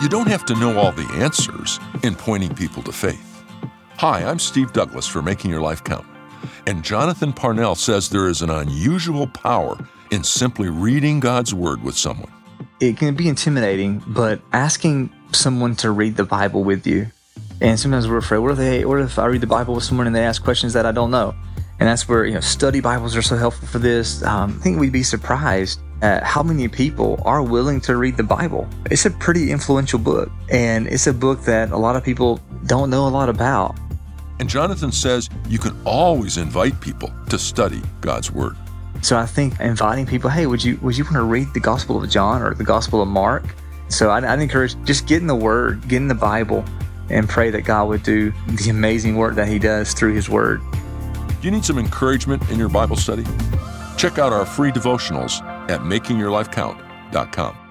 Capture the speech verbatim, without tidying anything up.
You don't have to know all the answers in pointing people to faith. Hi, I'm Steve Douglas for Making Your Life Count. And Jonathan Parnell says there is an unusual power in simply reading God's Word with someone. It can be intimidating, but asking someone to read the Bible with you, and sometimes we're afraid, what if, they, what if I read the Bible with someone and they ask questions that I don't know? And that's where, you know, study Bibles are so helpful for this. Um, I think we'd be surprised at how many people are willing to read the Bible. It's a pretty influential book, and it's a book that a lot of people don't know a lot about. And Jonathan says you can always invite people to study God's Word. So I think inviting people, hey, would you would you want to read the Gospel of John or the Gospel of Mark? So I'd, I'd encourage just get in the Word, get in the Bible, and pray that God would do the amazing work that He does through His Word. Do you need some encouragement in your Bible study? Check out our free devotionals at making your life count dot com.